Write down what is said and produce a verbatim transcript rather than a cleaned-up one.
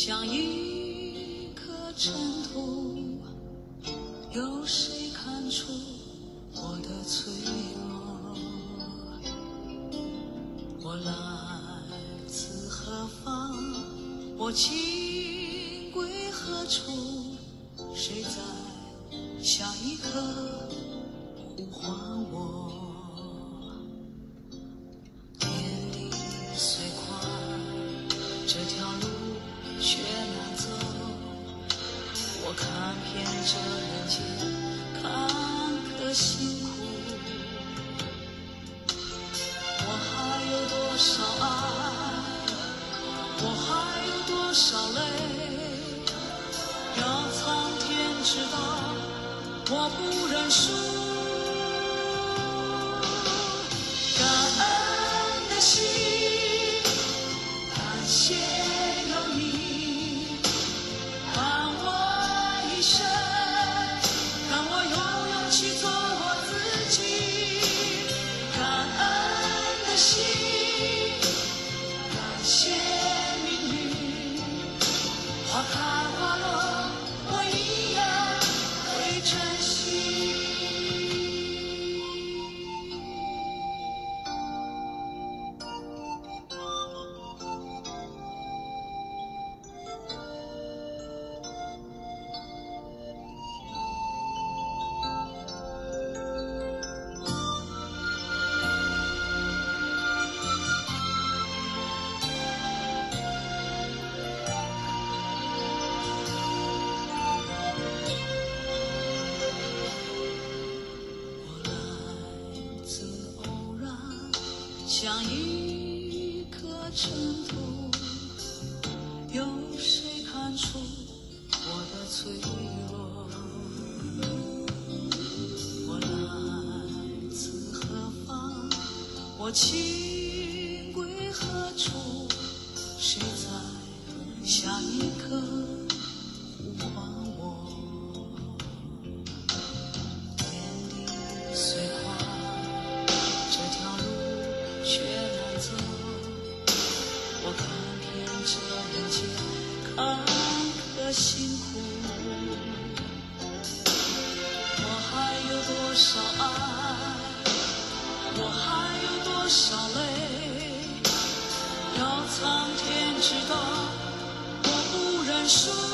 像一颗尘土，有谁看出我的脆弱？我来自何方？我情归何处？谁在下一刻呼唤我？天地虽宽，这条路却难走。我看遍这人间坎坷辛苦，我还有多少爱，我还有多少泪，要苍天知道，我不认输。感恩的心，感谢有你伴我一生，让我有勇气做我自己。感恩的心，感谢命运，花开花落，我一样会珍惜。像一颗尘土，有谁看出我的脆弱？我来自何方？我情归何处？谁在下一刻呼唤我？天地虽宽，这条路却难走，我看遍这人间坎坷辛苦，我还有多少爱，我还有多少泪，要苍天知道，我不认输。